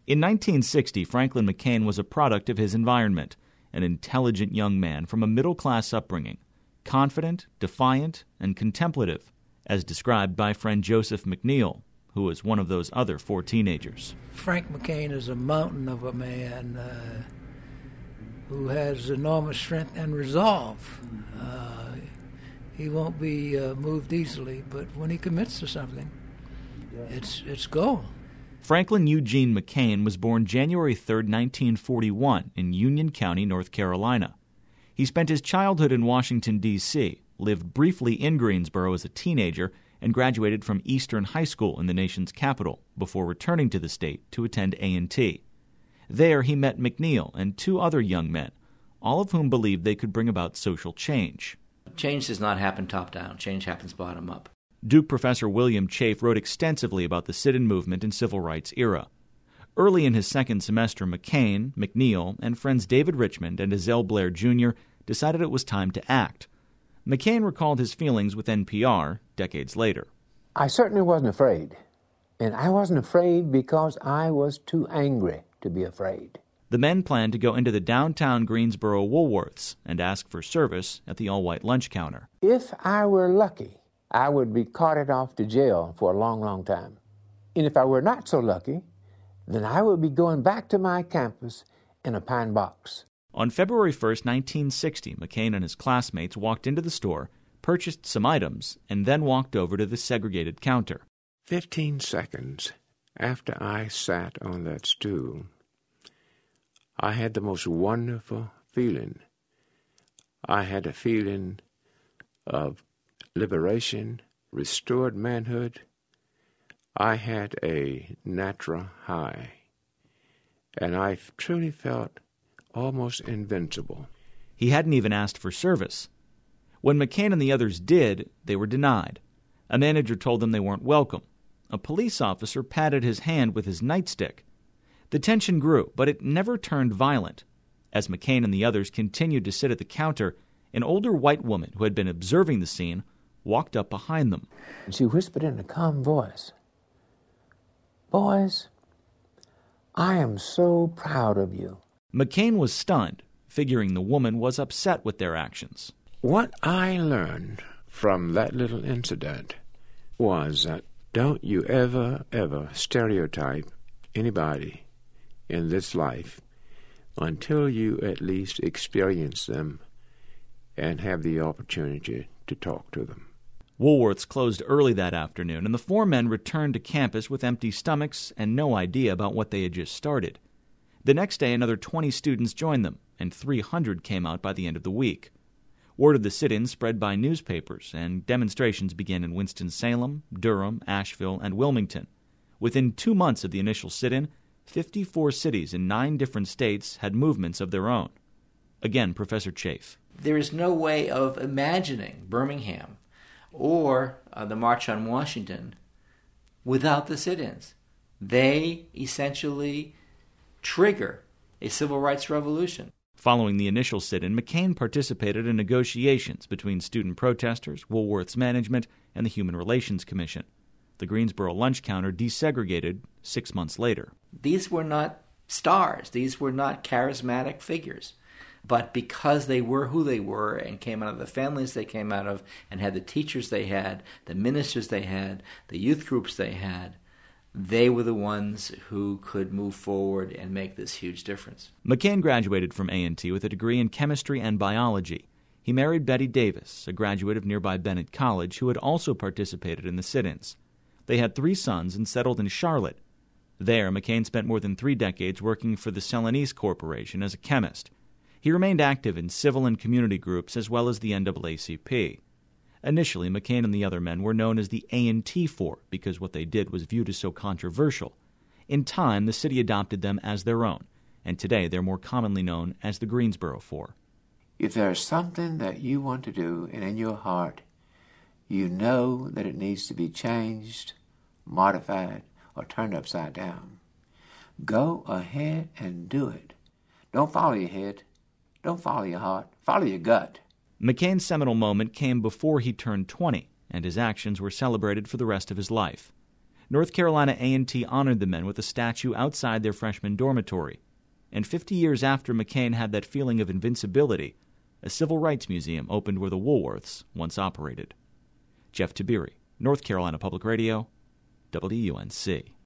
In 1960, Franklin McCain was a product of his environment, an intelligent young man from a middle-class upbringing, confident, defiant, and contemplative, as described by friend Joseph McNeil, who was one of those other 4 teenagers. Frank McCain is a mountain of a man who has enormous strength and resolve. He won't be moved easily, but when he commits to something, it's go. Franklin Eugene McCain was born January 3, 1941, in Union County, North Carolina. He spent his childhood in Washington, D.C., lived briefly in Greensboro as a teenager, and graduated from Eastern High School in the nation's capital before returning to the state to attend A&T. There he met McNeil and 2 other young men, all of whom believed they could bring about social change. Change does not happen top-down. Change happens bottom-up. Duke professor William Chafe wrote extensively about the sit-in movement and civil rights era. Early in his second semester, McCain, McNeil, and friends David Richmond and Ezell Blair Jr. decided it was time to act. McCain recalled his feelings with NPR decades later. I certainly wasn't afraid. And I wasn't afraid because I was too angry to be afraid. The men planned to go into the downtown Greensboro Woolworths and ask for service at the all-white lunch counter. If I were lucky, I would be carted off to jail for a long, long time. And if I were not so lucky, then I would be going back to my campus in a pine box. On February 1st, 1960, McCain and his classmates walked into the store, purchased some items, and then walked over to the segregated counter. 15 seconds after I sat on that stool, I had the most wonderful feeling. I had a feeling of liberation, restored manhood. I had a natural high, and I truly felt almost invincible. He hadn't even asked for service. When McCain and the others did, they were denied. A manager told them they weren't welcome. A police officer patted his hand with his nightstick. The tension grew, but it never turned violent. As McCain and the others continued to sit at the counter, an older white woman who had been observing the scene walked up behind them. She whispered in a calm voice, "Boys, I am so proud of you." McCain was stunned, figuring the woman was upset with their actions. What I learned from that little incident was that don't you ever stereotype anybody in this life until you at least experience them and have the opportunity to talk to them. Woolworths closed early that afternoon, and the 4 men returned to campus with empty stomachs and no idea about what they had just started. The next day, another 20 students joined them, and 300 came out by the end of the week. Word of the sit-in spread by newspapers, and demonstrations began in Winston-Salem, Durham, Asheville, and Wilmington. Within 2 months of the initial sit-in, 54 cities in 9 different states had movements of their own. Again, Professor Chafe. There is no way of imagining Birmingham or the March on Washington without the sit-ins. They essentially trigger a civil rights revolution. Following the initial sit-in, McCain participated in negotiations between student protesters, Woolworths management, and the Human Relations Commission. The Greensboro lunch counter desegregated 6 months later. These were not stars. These were not charismatic figures. But because they were who they were and came out of the families they came out of and had the teachers they had, the ministers they had, the youth groups they had, they were the ones who could move forward and make this huge difference. McCain graduated from A&T with a degree in chemistry and biology. He married Betty Davis, a graduate of nearby Bennett College, who had also participated in the sit-ins. They had 3 sons and settled in Charlotte. There, McCain spent more than 3 decades working for the Celanese Corporation as a chemist. He remained active in civil and community groups as well as the NAACP. Initially, McCain and the other men were known as the A&T Four because what they did was viewed as so controversial. In time, the city adopted them as their own, and today they're more commonly known as the Greensboro Four. If there's something that you want to do and in your heart, you know that it needs to be changed, modified, or turned upside down, go ahead and do it. Don't follow your head. Don't follow your heart. Follow your gut. McCain's seminal moment came before he turned 20, and his actions were celebrated for the rest of his life. North Carolina A&T honored the men with a statue outside their freshman dormitory. And 50 years after McCain had that feeling of invincibility, a civil rights museum opened where the Woolworths once operated. Jeff Tiberi, North Carolina Public Radio, WUNC.